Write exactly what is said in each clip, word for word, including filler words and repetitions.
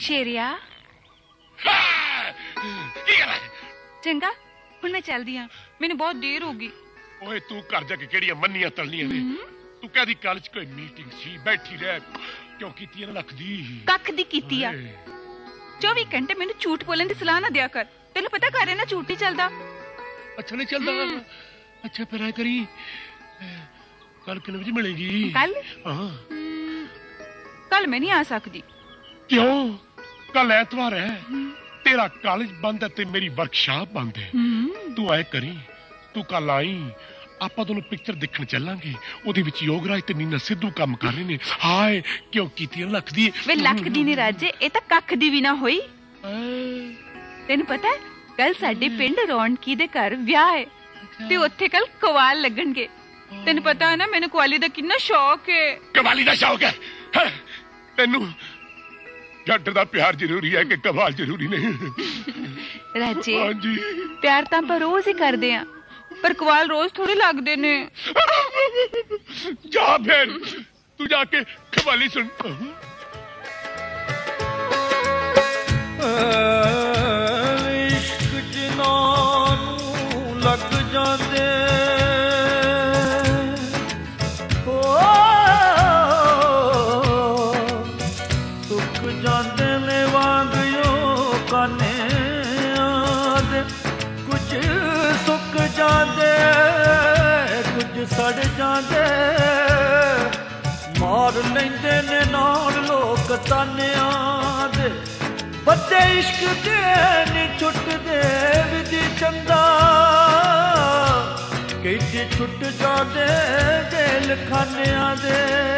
शेरिया की गल है? चंगा हुण मैं चलदी हां, मैनूं बहुत देर होगी। ओए तू घर जाके केड़ियां मन्नियां तलनियां ने? तू कहदी कॉलेज कोई मीटिंग सी, बैठी रह। क्यों कीती ना लख दी? कख दी कीती आ। चौबी घंटे मैनूं झूठ बोलण दी सलाह ना दिया कर। तैनूं पता घर है ना झूठ ही चलदा। अच्छा नहीं चलदा? अच्छा फिर ऐ करी, कल कितने बजे मिलेगी? कल? हाँ कल मैं नहीं आ सकती। क्यों? कल एतवार है, तेरा कॉलेज बंद है ते मेरी वर्कशॉप बंद है। तू ऐ करी, तू कल आई, ਆਪਾਂ ਦੋਨੋਂ ਪਿਕਚਰ ਦੇਖਣ ਚੱਲਾਂਗੇ। ਉਹਦੇ ਵਿੱਚ ਯੋਗਰਾਜ ਤੇ ਨੀਨਾ ਸਿੱਧੂ ਕੰਮ ਕਰ ਰਹੇ ਨੇ। ਹਾਏ ਕਿਉਂ ਕੀਤੀਆਂ ਲੱਖ ਦੀ? ਵੇ ਲੱਖ ਦੀ ਨਹੀਂ ਰਾਜੇ, ਇਹ ਤਾਂ ਕੱਖ ਦੀ ਵੀ ਨਾ ਹੋਈ। ਤੈਨੂੰ ਪਤਾ ਹੈ ਕੱਲ ਸਾਡੇ ਪਿੰਡ ਰੌਣਕੀ ਦੇ ਘਰ ਵਿਆਹ ਹੈ ਤੇ ਉੱਥੇ ਕੱਲ ਕਵਾਲ ਲੱਗਣਗੇ। ਤੈਨੂੰ ਪਤਾ ਹੈ ਨਾ ਮੈਨੂੰ ਕਵਾਲੀ ਦਾ ਕਿੰਨਾ ਸ਼ੌਕ ਹੈ। ਕਵਾਲੀ ਦਾ ਸ਼ੌਕ ਹੈ? ਤੈਨੂੰ ਜੱਟ ਦਾ ਪਿਆਰ ਜ਼ਰੂਰੀ ਹੈ ਕਿ ਕਵਾਲ ਜ਼ਰੂਰੀ ਨਹੀਂ? ਰਾਜੇ ਹਾਂਜੀ ਪਿਆਰ ਤਾਂ ਆਪਾਂ ਰੋਜ਼ ਹੀ ਕਰਦੇ ਆਂ, पर कवाल रोज थोड़े लगते ने। जा फिर तू जाके कवाली सुन। इश्क जिन्हां नूं लग जांदे हो सुक जांदे ने वांग यो काने आदे। कुछ सुक जांदे कुछ सड़ जांदे, मार लैंदे ने नाल लोक तानियां दे। बदे इश्क दे नी छुटदे विधि चंदा, किते छुट जांदे दिल खानियां दे।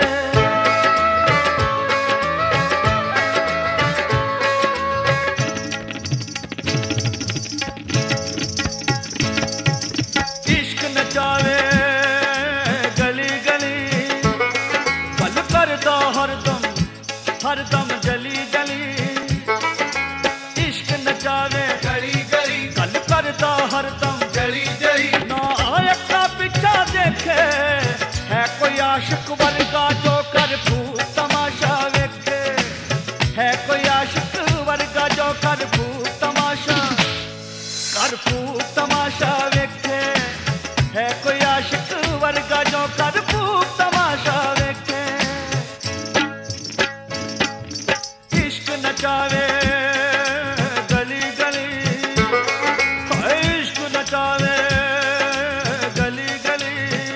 जावे गली गली पल करदा हरदम हरदम जली जली। इश्क नचावे गली गली पल करदा हरदम जली जली। ना आयका पिछा देखे है कोई आशिक वर्गा जो कर फूट तमाशा वेखे। है कोई आशिक वर्गा जो कर फूट तमाशा कर फूट तमाशा वेखे। है कोई आशिक वर्गा जो कर फूक तमाशा वेखे। इश्क नचावे गली गली, इश्क नचावे गली गली।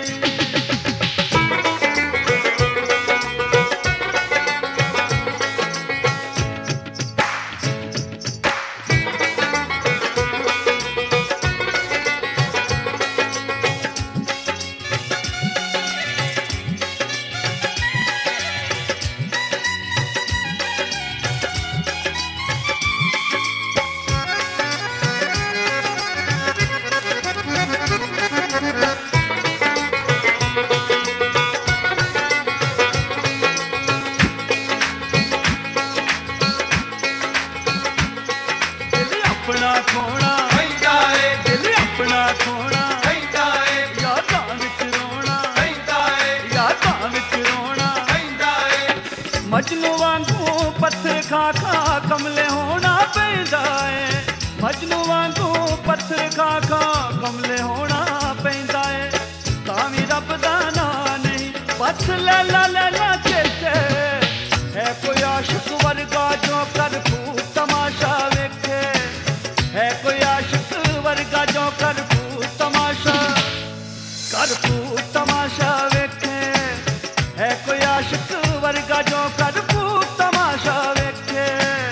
मजनू वांगू पत्थर खा खा कमले होना पैंदा है। मजनू वांगू पत्थर खा खा कमले होना पैंदा है। तावी रब दा नां नहीं बस लैला लैला चेते। है कोई आशिक वर्गा जो कर फूट तमाशा वेखे। है कोई आशिक वर्गा जो कर फूट तमाशा कर फूट तमाशा वेखे। है कोई आशिक वर्गा जो कर फूक तमाशा वेखे।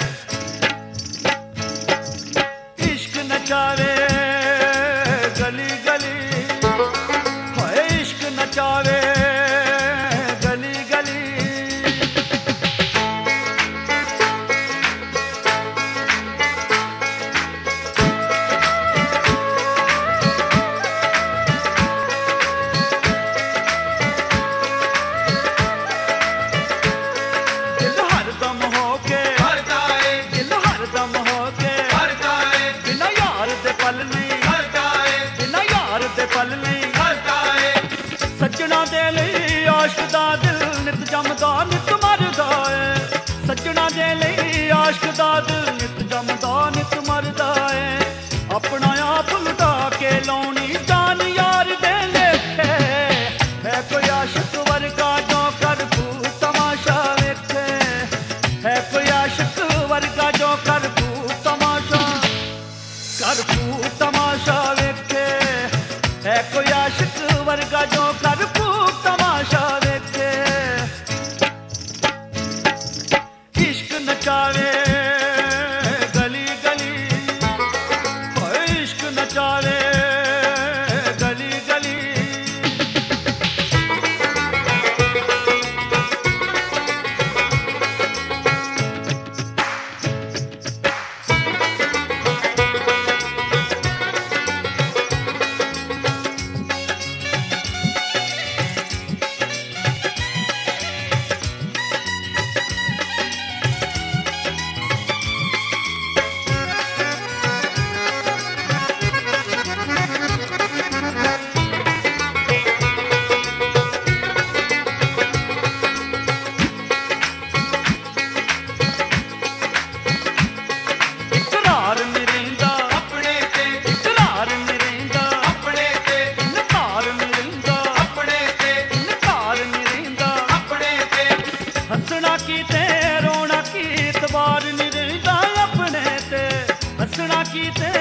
इश्क नचावे गली गली, इश्क नचावे गली गली। नचावे गली गली, ओए इश्क नचावे गली गली। ਇਕਰਾਰ ਨੀ ਰਹਿੰਦਾ ਆਪਣੇ ਤੇ, ਇਕਰਾਰ ਨੀ ਰਹਿੰਦਾ ਆਪਣੇ ਤੇ, ਇਨਕਾਰ ਨੀ ਰਹਿੰਦਾ ਆਪਣੇ ਤੇ, ਇਨਕਾਰ ਨੀ ਰਹਿੰਦਾ। ਆਪਣੇ ਤੇ, ਹੱਸਣਾ ਕੀ ਤੇ ਰੋਣਾ ਕੀ ਇਤਬਾਰ ਨੀ ਰਹਿੰਦਾ ਆਪਣੇ ਤੇ, ਹੱਸਣਾ ਕੀ ਤੇ